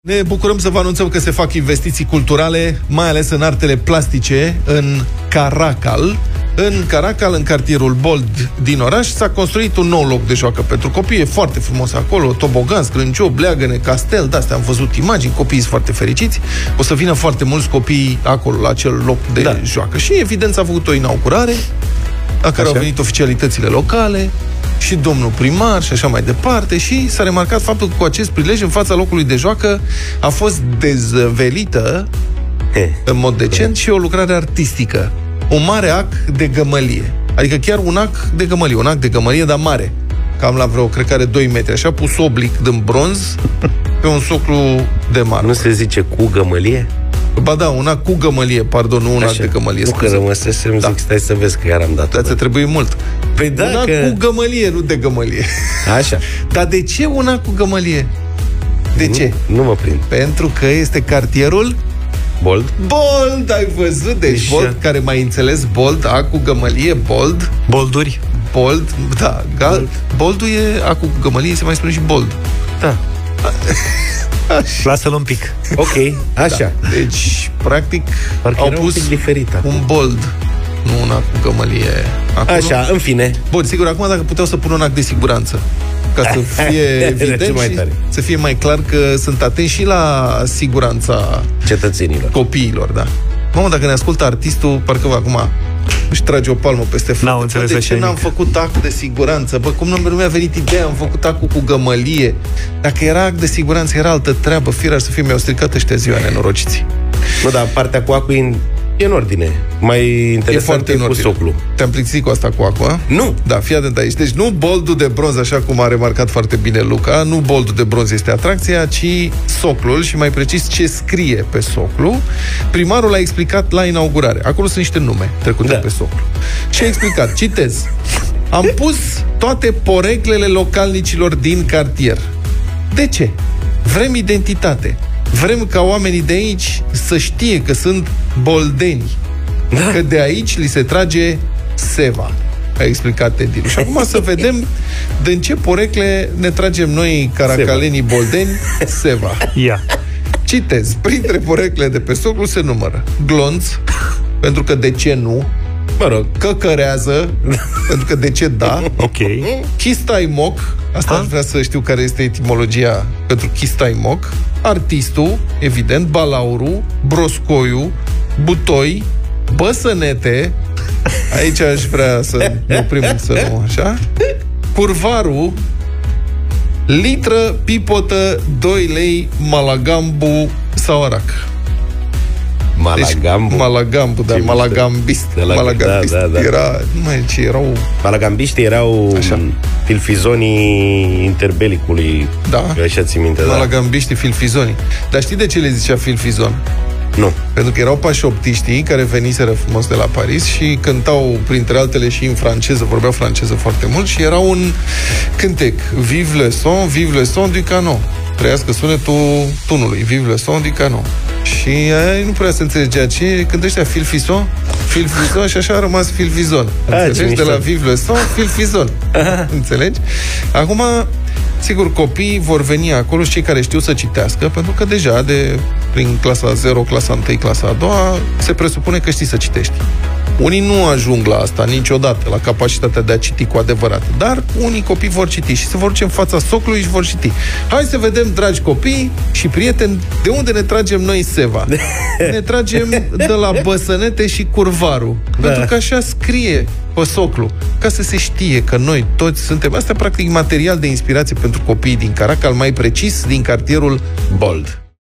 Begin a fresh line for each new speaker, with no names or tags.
Ne bucurăm să vă anunțăm că se fac investiții culturale, mai ales în artele plastice, în Caracal. În Caracal, în cartierul Bold din oraș, s-a construit un nou loc de joacă pentru copii. E foarte frumos acolo, tobogan, scrânciop, leagăne, castel, de-astea am văzut imagini, copiii sunt foarte fericiți. O să vină foarte mulți copii acolo, la acel loc de joacă. Și evident s-a făcut o inaugurare, la care au venit oficialitățile locale și domnul primar și așa mai departe, și s-a remarcat faptul că cu acest prilej, în fața locului de joacă, a fost dezvelită în mod decent și o lucrare artistică. Un mare ac de gămălie. Adică chiar un ac de gămălie. Un ac de gămălie, dar mare. Cam la vreo, cred că are 2 metri. Așa, pus oblic din bronz pe un soclu de marmură.
Nu se zice cu gămălie?
Ba da, un ac cu gămălie, pardon, nu un ac de gămălie.
Nu că rămăsesem, zic, stai să vezi că iar am dat.
Dar ți-a trebuit mult.
Păi da,
un ac cu gămălie, nu de gămălie.
Așa.
Dar de ce un ac cu gămălie? De ce?
Nu mă prind.
Pentru că este cartierul
Bold?
Bold, ai văzut? Deci Bold, care mai înțeles Bold, ac cu gămălie, Bold.
Bolduri?
Bold, da. Boldul e ac cu gămălie, se mai spune și Bold.
Da.
Lasă-l un pic.
Ok, așa.
Da. Deci, practic,
parcă
au pus un Bold, nu un ac cu gămălie acolo.
Așa, în fine.
Bun, sigur, acum dacă puteau să pună un ac de siguranță, ca să fie evident și să fie mai clar că sunt atenți și la siguranța
cetățenilor,
copiilor, da. Mamă, dacă ne ascultă artistul, parcă acum își trage o palmă peste frunte. De ce n-am făcut ac de siguranță? Bă, cum nu mi-a venit ideea? Am făcut acul cu gămălie. Dacă era ac de siguranță, era altă treabă. Firar să fie, mi-au stricat ăștia ziua, nenorociții.
Nu, dar partea cu acul e în ordine. Mai interesant e cu soclu.
Te-am plictisit cu asta cu aqua?
Nu.
Da, fii atent aici. Deci nu boldul de bronz, așa cum a remarcat foarte bine Luca, nu boldul de bronz este atracția, ci soclul, și mai precis ce scrie pe soclu. Primarul a explicat la inaugurare. Acolo sunt niște nume trecute pe soclu. Și a explicat, citez: am pus toate poreclele localnicilor din cartier. De ce? Vrem identitate. Vrem ca oamenii de aici să știe că sunt boldeni. Da. Că de aici li se trage seva, a explicat Edilu. Și acum să vedem din ce porecle ne tragem noi, caracalenii boldeni, seva. Citez: printre porecle de pe soclu se numără glonț, pentru că de ce nu? Mă rog, căcărează, pentru că de ce da?
Ok.
Chistaimoc, asta aș vrea să știu care este etimologia pentru chistaimoc. Artistul, evident, balauru, broscoiu, butoi, băsănete, aici aș vrea să ne oprim să nu, așa, curvaru, litră, pipotă, 2 lei, malagambu sau arac.
Malagambu.
Deci, malagambu, da, malagambist. Malagambist.
Da.
Era, nu mai ce erau.
Malagambiștii erau filfizonii interbelicului.
Da.
Așa ți minte,
Malagambiștii, filfizonii. Dar știi de ce le zicea filfizon?
Nu.
Pentru că erau pașoptiștii care veniseră frumos de la Paris și cântau, printre altele, și în franceză, vorbeau franceză foarte mult, și era un cântec: Vive le son du canon. Trăiască sunetul tunului. Vive le son du canon. Și nu prea se înțelegea ce când ăștia filfizon, și așa a rămas filfizon. Înțelegi? De la Vive le son, filfizon. Înțelegi? Acum, sigur, copiii vor veni acolo, și cei care știu să citească, pentru că deja prin clasa 0, clasa 1, clasa a 2 se presupune că știi să citești. Unii nu ajung la asta niciodată, la capacitatea de a citi cu adevărat, dar unii copii vor citi și se vor duce în fața soclului și vor citi. Hai să vedem, dragi copii și prieteni, de unde ne tragem noi seva. Ne tragem de la băsănete și curvaru, pentru că așa scrie pe soclu, ca să se știe că noi toți suntem. Asta e practic material de inspirație pentru copiii din Caracal, mai precis din cartierul Bold.